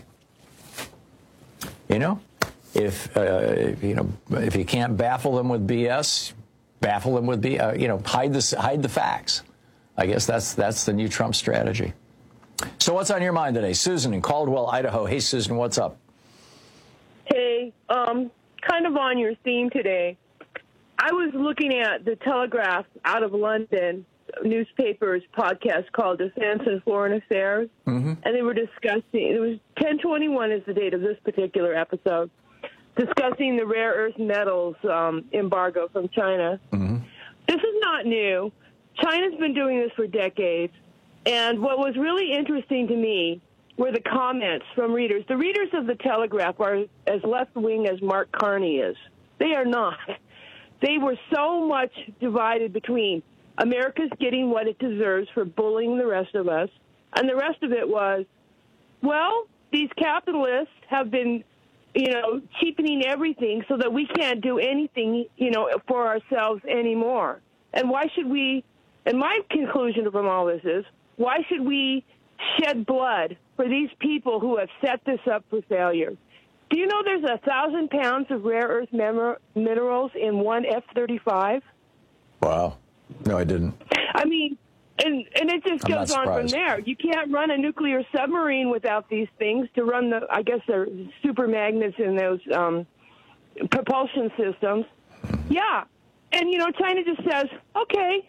If you can't baffle them with BS, baffle them with hide the facts. I guess that's the new Trump strategy. So what's on your mind today? Susan in Caldwell, Idaho. Hey, Susan, what's up? Hey, kind of on your theme today. I was looking at the Telegraph out of London newspaper's podcast called Defense and Foreign Affairs, and they were discussing, it was 10/21 is the date of this particular episode, discussing the rare earth metals embargo from China. This is not new. China's been doing this for decades, and what was really interesting to me were the comments from readers. The readers of the Telegraph are as left-wing as Mark Carney is. They are not. They were so much divided between America's getting what it deserves for bullying the rest of us, and the rest of it was, well, these capitalists have been, cheapening everything so that we can't do anything, for ourselves anymore. And why should we, and my conclusion from all this is, why should we shed blood for these people who have set this up for failure? Do you know there's 1,000 pounds of rare earth minerals in one F-35? Wow. No, I didn't. I mean, and it just goes on from there. You can't run a nuclear submarine without these things to run they're super magnets in those propulsion systems. Yeah. And, China just says, okay,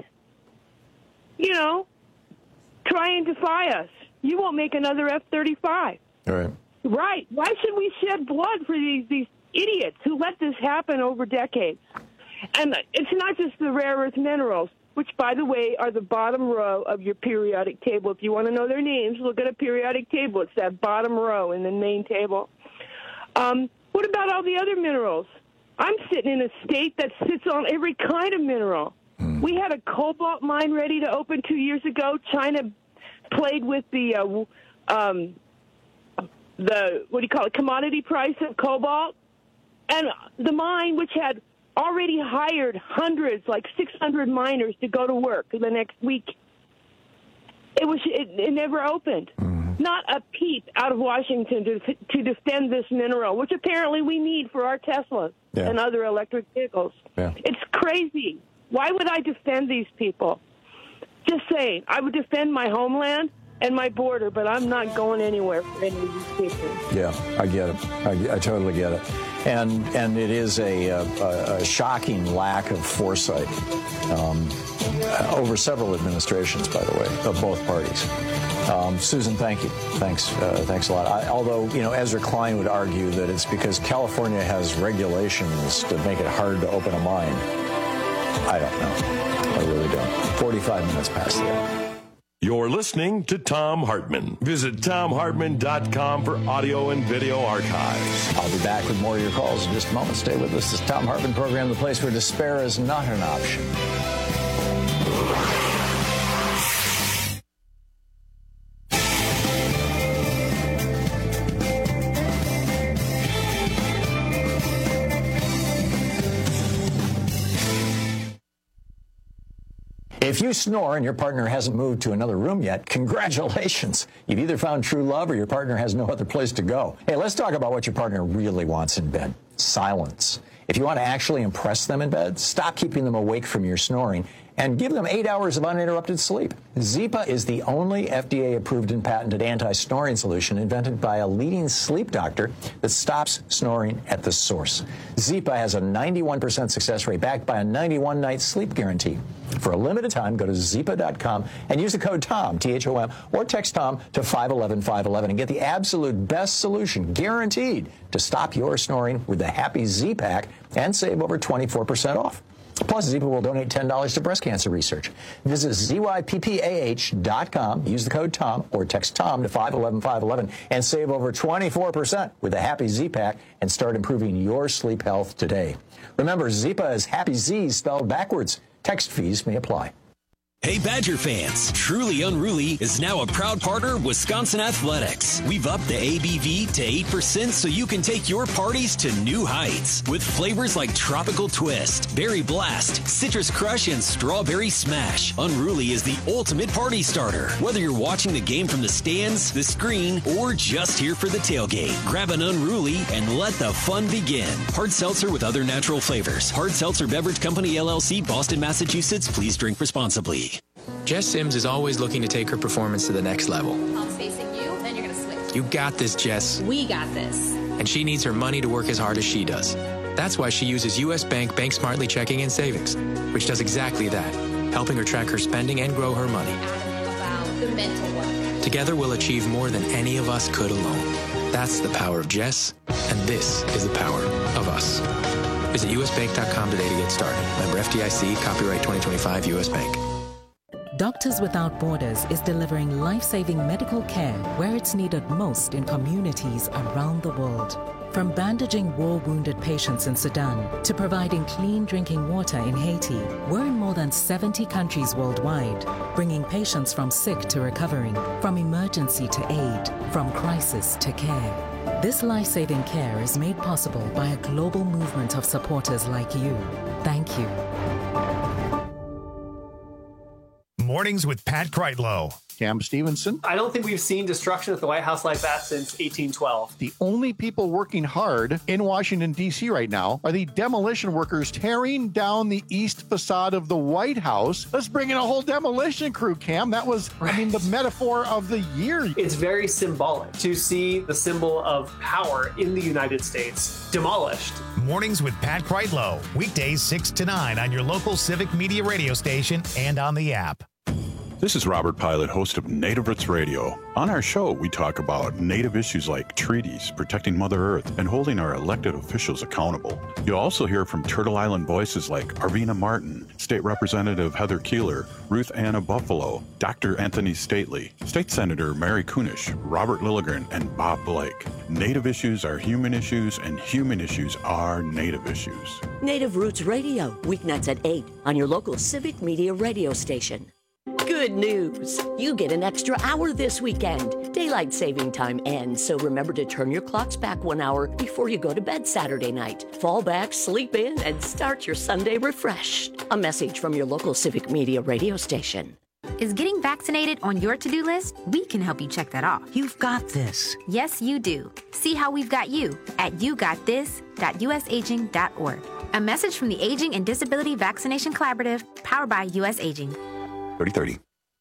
try and defy us. You won't make another F-35. All right. Right. Why should we shed blood for these idiots who let this happen over decades? And it's not just the rare earth minerals, which, by the way, are the bottom row of your periodic table. If you want to know their names, look at a periodic table. It's that bottom row in the main table. What about all the other minerals? I'm sitting in a state that sits on every kind of mineral. We had a cobalt mine ready to open 2 years ago. China played with the commodity price of cobalt. And the mine, which had already hired hundreds, like 600 miners to go to work the next week, it never opened. Not a peep out of Washington to defend this mineral, which apparently we need for our Teslas and other electric vehicles. Yeah. It's crazy. Why would I defend these people? Just saying, I would defend my homeland and my border, but I'm not going anywhere for any of these people. Yeah, I get it. I totally get it. And it is a shocking lack of foresight over several administrations, by the way, of both parties. Susan, thank you. Thanks a lot. Although, Ezra Klein would argue that it's because California has regulations to make it hard to open a mine. I don't know. I really don't. 45 minutes past the hour. You're listening to Thom Hartmann. Visit ThomHartmann.com for audio and video archives. I'll be back with more of your calls in just a moment. Stay with us. This is Thom Hartmann Program, the place where despair is not an option. If you snore and your partner hasn't moved to another room yet, congratulations. You've either found true love or your partner has no other place to go. Hey, let's talk about what your partner really wants in bed. Silence. If you want to actually impress them in bed, stop keeping them awake from your snoring and give them 8 hours of uninterrupted sleep. Zipa is the only FDA-approved and patented anti-snoring solution invented by a leading sleep doctor that stops snoring at the source. Zipa has a 91% success rate backed by a 91-night sleep guarantee. For a limited time, go to Zipa.com and use the code TOM, T-H-O-M, or text TOM to 511-511 and get the absolute best solution, guaranteed, to stop your snoring with the Happy Z-Pack and save over 24% off. Plus, Zipa will donate $10 to breast cancer research. Visit ZYPPAH.com, use the code TOM, or text TOM to 511-511 and save over 24% with the Happy Z-Pack and start improving your sleep health today. Remember, Zipa is Happy Z spelled backwards. Text fees may apply. Hey, Badger fans, Truly Unruly is now a proud partner of Wisconsin Athletics. We've upped the ABV to 8% so you can take your parties to new heights with flavors like Tropical Twist, Berry Blast, Citrus Crush, and Strawberry Smash. Unruly is the ultimate party starter. Whether you're watching the game from the stands, the screen, or just here for the tailgate, grab an Unruly and let the fun begin. Hard seltzer with other natural flavors. Hard Seltzer Beverage Company, LLC, Boston, Massachusetts. Please drink responsibly. Jess Sims is always looking to take her performance to the next level. I'm facing you, then you're going to switch. You got this, Jess. We got this. And she needs her money to work as hard as she does. That's why she uses U.S. Bank Smartly Checking and Savings, which does exactly that, helping her track her spending and grow her money. About the mental work. Together we'll achieve more than any of us could alone. That's the power of Jess, and this is the power of us. Visit usbank.com today to get started. Member FDIC, copyright 2025, U.S. Bank. Doctors Without Borders is delivering life-saving medical care where it's needed most in communities around the world. From bandaging war-wounded patients in Sudan to providing clean drinking water in Haiti, we're in more than 70 countries worldwide, bringing patients from sick to recovering, from emergency to aid, from crisis to care. This life-saving care is made possible by a global movement of supporters like you. Thank you. Mornings with Pat Kreitlow. Cam Stevenson. I don't think we've seen destruction at the White House like that since 1812. The only people working hard in Washington, D.C. right now are the demolition workers tearing down the east facade of the White House. Let's bring in a whole demolition crew, Cam. That was, the metaphor of the year. It's very symbolic to see the symbol of power in the United States demolished. Mornings with Pat Kreitlow. Weekdays 6 to 9 on your local Civic Media radio station and on the app. This is Robert Pilot, host of Native Roots Radio. On our show, we talk about Native issues like treaties, protecting Mother Earth, and holding our elected officials accountable. You'll also hear from Turtle Island voices like Arvina Martin, State Representative Heather Keeler, Ruth Anna Buffalo, Dr. Anthony Stately, State Senator Mary Kunish, Robert Lilligren, and Bob Blake. Native issues are human issues, and human issues are Native issues. Native Roots Radio, weeknights at 8 on your local Civic Media radio station. Good news! You get an extra hour this weekend. Daylight saving time ends, so remember to turn your clocks back 1 hour before you go to bed Saturday night. Fall back, sleep in, and start your Sunday refreshed. A message from your local Civic Media radio station. Is getting vaccinated on your to-do list? We can help you check that off. You've got this. Yes, you do. See how we've got you at yougotthis.usaging.org. A message from the Aging and Disability Vaccination Collaborative, powered by U.S. Aging. 3030.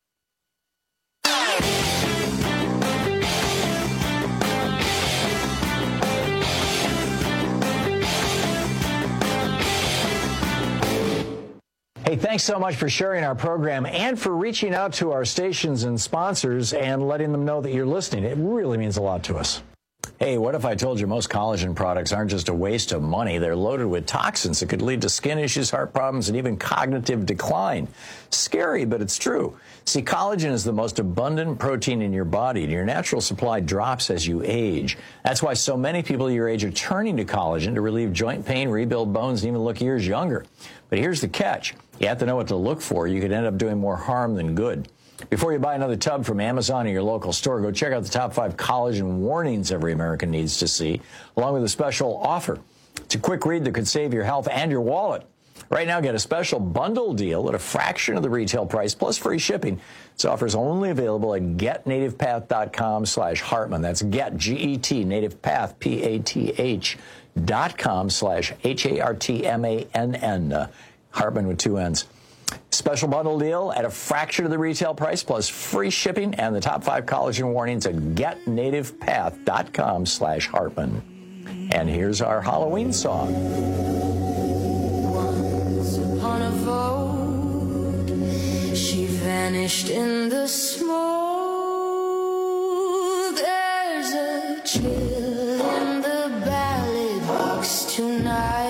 Hey, thanks so much for sharing our program and for reaching out to our stations and sponsors and letting them know that you're listening. It really means a lot to us. Hey, what if I told you most collagen products aren't just a waste of money? They're loaded with toxins that could lead to skin issues, heart problems, and even cognitive decline. Scary, but it's true. See, collagen is the most abundant protein in your body, and your natural supply drops as you age. That's why so many people your age are turning to collagen to relieve joint pain, rebuild bones, and even look years younger. But here's the catch. You have to know what to look for. You could end up doing more harm than good. Before you buy another tub from Amazon or your local store, go check out the top 5 collagen warnings every American needs to see, along with a special offer. It's a quick read that could save your health and your wallet. Right now, get a special bundle deal at a fraction of the retail price, plus free shipping. This offer is only available at getnativepath.com/Hartman. That's get, G-E-T, nativepath, PATH.com/HARTMANN. Hartman with 2 N's. Special bundle deal at a fraction of the retail price, plus free shipping and the top 5 collagen warnings at getnativepath.com/Hartman. And here's our Halloween song. Once upon a vote, she vanished in the smoke. There's a chill in the ballot box tonight.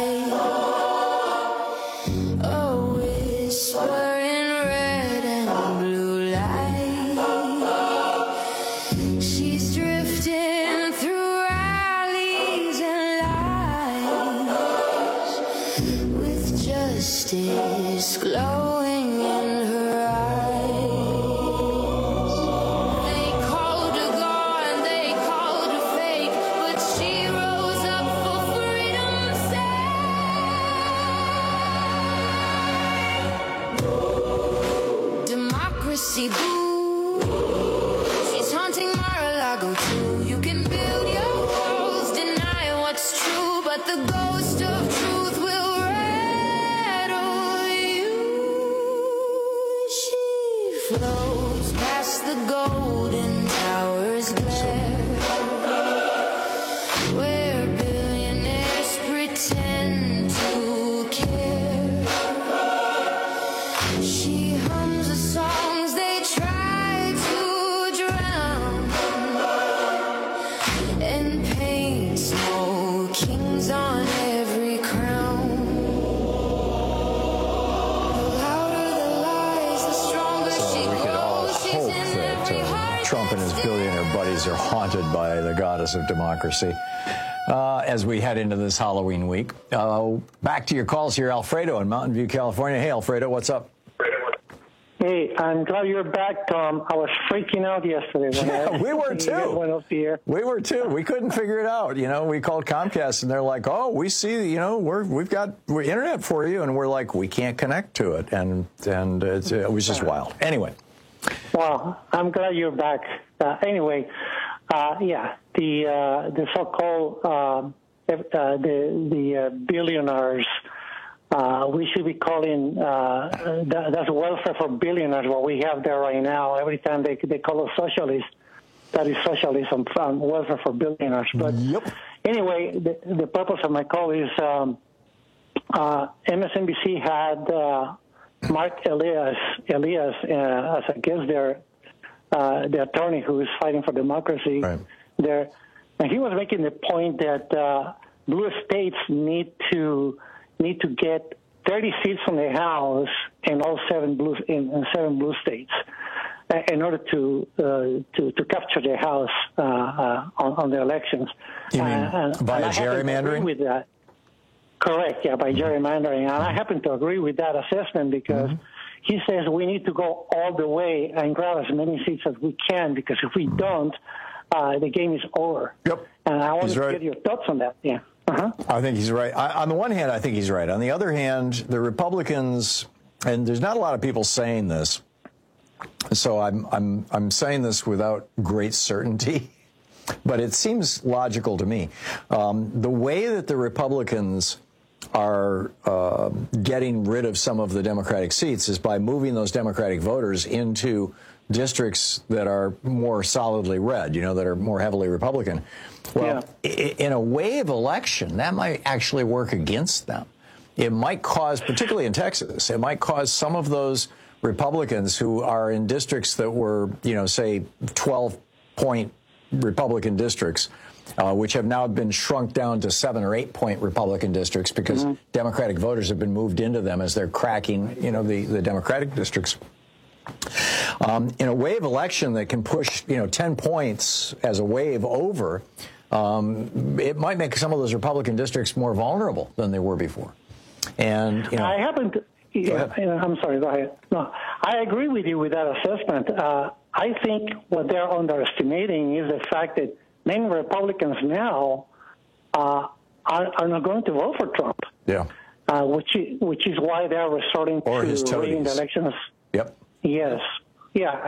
Justice glowing in her eyes. They called her gone, they called her fake, but she rose up for freedom's sake. Democracy boo. She's haunting Mar-a-Lago too. You can build your walls, deny what's true, but the ghost of truth will floats past the golden towers glare, where billionaires pretend to care. She hums the songs they try to drown, and paints no kings on every crown. Trump and his billionaire buddies are haunted by the goddess of democracy as we head into this Halloween week. Back to your calls here, Alfredo in Mountain View, California. Hey, Alfredo, what's up? Hey, I'm glad you're back, Tom. I was freaking out yesterday. When we were too. Went off the air. We were too. We couldn't figure it out. You know, we called Comcast and they're like, "Oh, we see. You know, we've got internet for you," and we're like, "We can't connect to it," and it was just wild. Anyway. Well, I'm glad you're back. Anyway, the so-called the billionaires. We should be calling that's welfare for billionaires. What we have there right now. Every time they call us socialists, that is socialism, welfare for billionaires. But anyway, the purpose of my call is MSNBC had Mark Elias as a guest there, the attorney who is fighting for democracy there, and he was making the point that blue states need to get 30 seats from the House in all seven blue states in order to capture the House on the elections. You mean by gerrymandering? With that. Correct, yeah, by gerrymandering. And I happen to agree with that assessment because he says we need to go all the way and grab as many seats as we can, because if we don't, the game is over. Yep. And I want to get your thoughts on that. Yeah. I think he's right. On the one hand, I think he's right. On the other hand, the Republicans, and there's not a lot of people saying this, so I'm saying this without great certainty, but it seems logical to me. The way that the Republicans are getting rid of some of the Democratic seats is by moving those Democratic voters into districts that are more solidly red, that are more heavily Republican. Well, in a wave election, that might actually work against them. It might cause, particularly in Texas, it might cause some of those Republicans who are in districts that were, say 12-point Republican districts, which have now been shrunk down to 7 or 8-point Republican districts because Democratic voters have been moved into them as they're cracking, the Democratic districts. In a wave election that can push, 10 points as a wave over, it might make some of those Republican districts more vulnerable than they were before. And I happen to. I'm sorry. Go ahead. No, I agree with you with that assessment. I think what they're underestimating is the fact that many Republicans now are not going to vote for Trump. Yeah. Which is why they're resorting to rigging the elections. Yep. Yes. Yeah.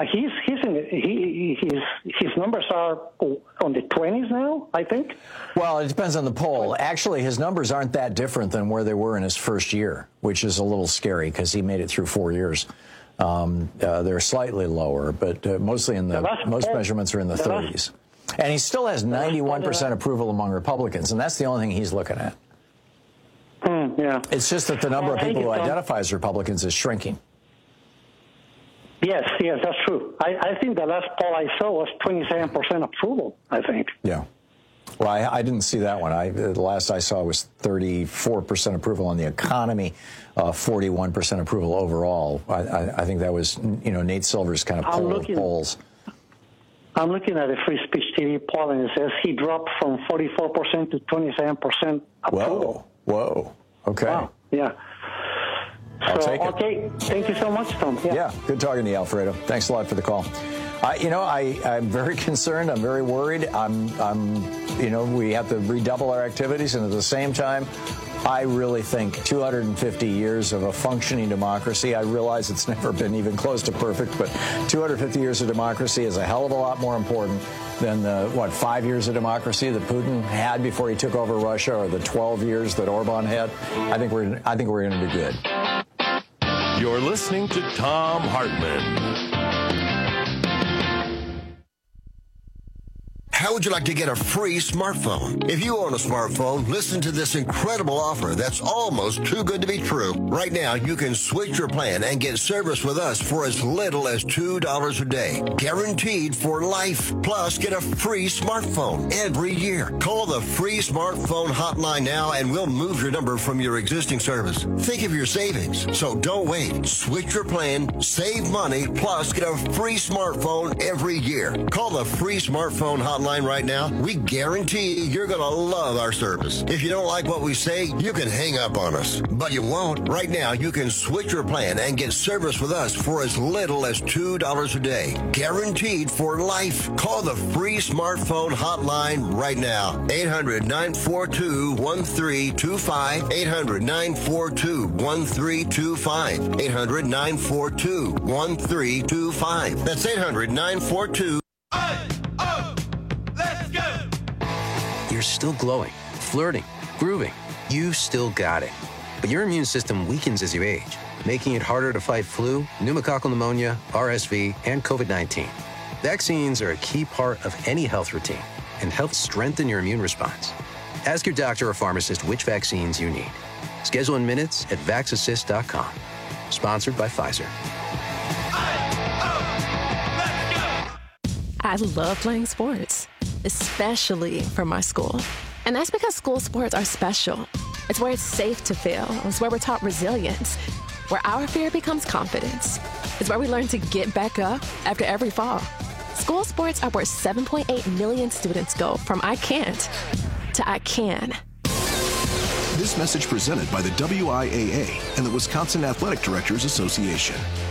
His numbers are on the 20s now, I think. Well, it depends on the poll. Actually, his numbers aren't that different than where they were in his first year, which is a little scary because he made it through 4 years. They're slightly lower, but mostly in most measurements are in the 30s. And he still has 91% approval among Republicans, and that's the only thing he's looking at. Yeah. It's just that the number of people who identify as Republicans is shrinking. Yes, that's true. I think the last poll I saw was 27% approval, I think. Yeah. Well, I didn't see that one. The last I saw was 34% approval on the economy, 41% approval overall. I think that was, Nate Silver's kind of poll of polls. I'm looking at a Free Speech TV poll, and it says he dropped from 44% to 27% approval. Whoa. Okay. Wow. Yeah. I'll take it. Okay. Thank you so much, Tom. Yeah. Good talking to you, Alfredo. Thanks a lot for the call. I'm very concerned. I'm very worried. We have to redouble our activities, and at the same time, I really think 250 years of a functioning democracy, I realize it's never been even close to perfect, but 250 years of democracy is a hell of a lot more important than the, 5 years of democracy that Putin had before he took over Russia, or the 12 years that Orban had. I think we're going to do good. You're listening to Thom Hartmann. How would you like to get a free smartphone? If you own a smartphone, listen to this incredible offer that's almost too good to be true. Right now, you can switch your plan and get service with us for as little as $2 a day. Guaranteed for life. Plus, get a free smartphone every year. Call the free smartphone hotline now and we'll move your number from your existing service. Think of your savings. So don't wait. Switch your plan, save money, plus get a free smartphone every year. Call the free smartphone hotline hotline right now, we guarantee you're going to love our service. If you don't like what we say, you can hang up on us. But you won't. Right now, you can switch your plan and get service with us for as little as $2 a day. Guaranteed for life. Call the free smartphone hotline right now. 800-942-1325. 800-942-1325. 800-942-1325. That's 800-942. Let's go! You're still glowing, flirting, grooving. You still got it. But your immune system weakens as you age, making it harder to fight flu, pneumococcal pneumonia, RSV, and COVID-19. Vaccines are a key part of any health routine and help strengthen your immune response. Ask your doctor or pharmacist which vaccines you need. Schedule in minutes at vaxassist.com. Sponsored by Pfizer. I love playing sports, especially for my school. And that's because school sports are special. It's where it's safe to fail. It's where we're taught resilience, where our fear becomes confidence. It's where we learn to get back up after every fall. School sports are where 7.8 million students go from I can't to I can. This message presented by the WIAA and the Wisconsin Athletic Directors Association.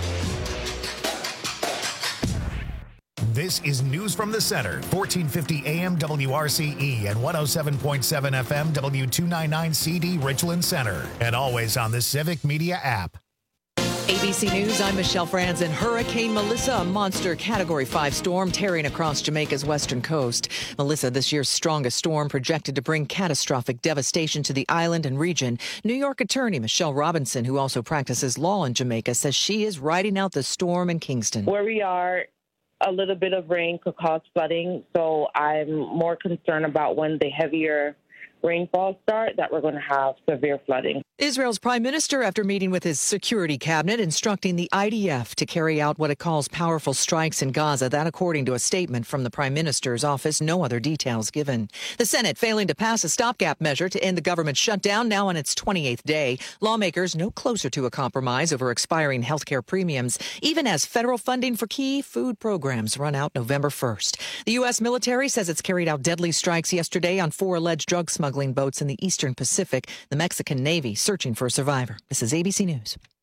This is News from the Center, 1450 AM WRCE and 107.7 FM W299 CD Richland Center, and always on the Civic Media app. ABC News, I'm Michelle Franzen. Hurricane Melissa, a monster Category 5 storm tearing across Jamaica's western coast. Melissa, this year's strongest storm, projected to bring catastrophic devastation to the island and region. New York attorney Michelle Robinson, who also practices law in Jamaica, says she is riding out the storm in Kingston. Where we are, a little bit of rain could cause flooding, so I'm more concerned about when the heavier rainfall start that we're going to have severe flooding. Israel's prime minister, after meeting with his security cabinet, instructing the IDF to carry out what it calls powerful strikes in Gaza. That, according to a statement from the prime minister's office, no other details given. The Senate failing to pass a stopgap measure to end the government shutdown, now on its 28th day. Lawmakers no closer to a compromise over expiring health care premiums, even as federal funding for key food programs run out November 1st. The U.S. military says it's carried out deadly strikes yesterday on 4 alleged drug smuggling boats in the eastern Pacific. The Mexican Navy searching for a survivor. This is ABC News.